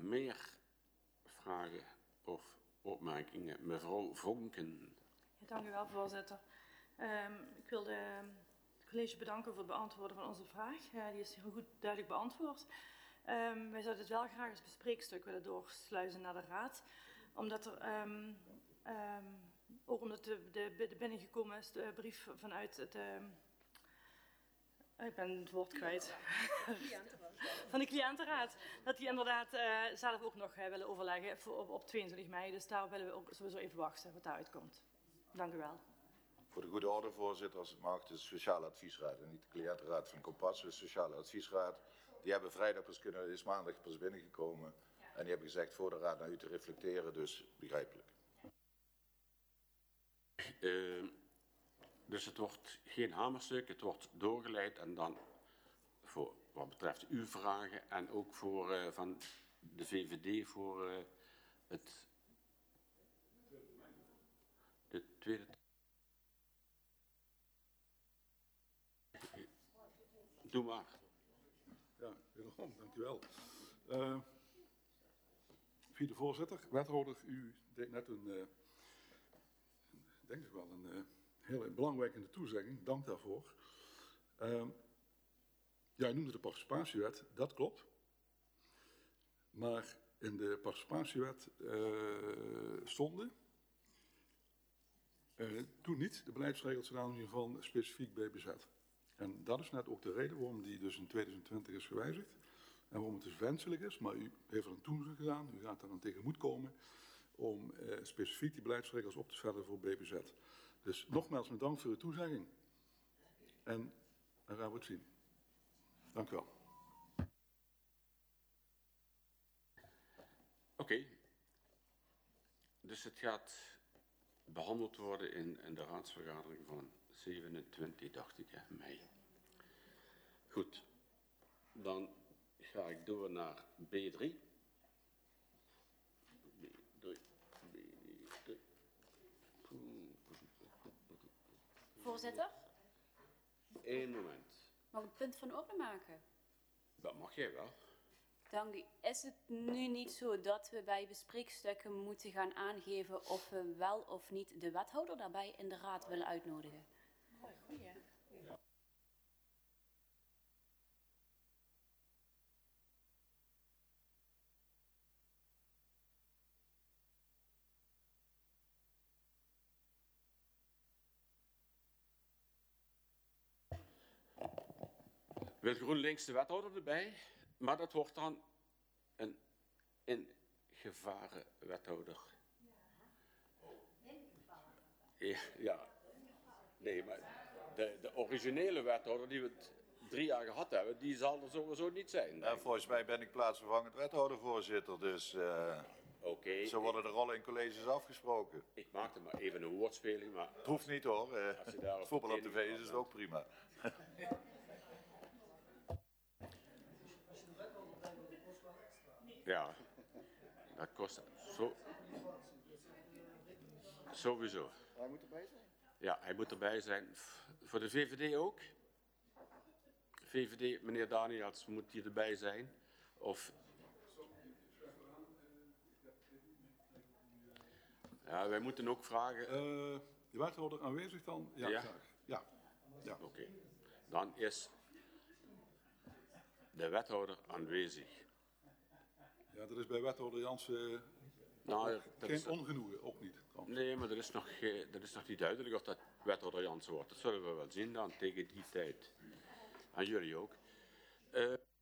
meer vragen of opmerkingen? Mevrouw Vonken. Ja, dank u wel, voorzitter. Ik wil het college bedanken voor het beantwoorden van onze vraag. Die is heel goed duidelijk beantwoord. Wij zouden het wel graag als bespreekstuk willen doorsluizen naar de raad. Omdat er ook omdat de binnengekomen is de brief vanuit het... ik ben het woord kwijt. Van de cliëntenraad. Dat die inderdaad zelf ook nog willen overleggen op 22 mei. Dus daar willen we ook sowieso even wachten wat daaruit komt. Dank u wel. Voor de goede orde, voorzitter, als het mag, de Sociale Adviesraad en niet de cliëntenraad van Kompas, de Sociale Adviesraad. Die hebben vrijdag pas is maandag pas binnengekomen. En die hebben gezegd voor de raad naar u te reflecteren, dus begrijpelijk. Dus het wordt geen hamerstuk, het wordt doorgeleid en dan voor wat betreft uw vragen en ook voor van de VVD voor de tweede. Doe maar. Ja, wederom, dank u wel. Vierde voorzitter, wethouder, u deed net denk ik wel een hele belangrijke toezegging. Dank daarvoor. Jij noemde de participatiewet, dat klopt. Maar in de participatiewet stonden toen niet de beleidsregels ten aanzien van specifiek BBZ. En dat is net ook de reden waarom die dus in 2020 is gewijzigd. En waarom het dus wenselijk is, maar u heeft er een toezegging gedaan, u gaat daar aan tegemoet komen om specifiek die beleidsregels op te stellen voor BBZ. Dus nogmaals bedankt voor uw toezegging. En dan gaan we het zien. Dank u wel. Oké. Dus het gaat behandeld worden in de raadsvergadering van 27, dacht ik, mei. Goed. Dan ga ik door naar B3. Voorzitter? Eén moment. Mag ik een punt van orde maken? Dat mag jij wel. Dank u. Is het nu niet zo dat we bij bespreekstukken moeten gaan aangeven of we wel of niet de wethouder daarbij in de raad willen uitnodigen? Oh, goeie. Ja. Wil GroenLinks de wethouder erbij? Maar dat wordt dan een ingevaren wethouder. Ja. Nee, maar de originele wethouder die we 3 jaar gehad hebben, die zal er sowieso niet zijn. Ja, volgens mij ben ik plaatsvervangend wethoudervoorzitter, dus Oké, zo worden de rollen in colleges afgesproken. Ik maakte maar even een woordspeling, maar... Het hoeft niet hoor, voetbal op tv is het ook prima. Ja, dat kost sowieso. Hij moet erbij zijn? Ja, hij moet erbij zijn. Voor de VVD ook? VVD, meneer Daniels, moet hij erbij zijn? Of... Ja, wij moeten ook vragen... De wethouder aanwezig dan? Ja, ja? graag. Ja. Oké. Dan is de wethouder aanwezig. Ja, dat is bij wethouder Jansen geen ongenoegen, ook niet. Trouwens. Nee, maar dat is nog niet duidelijk of dat wethouder Jansen wordt. Dat zullen we wel zien dan tegen die tijd. En jullie ook.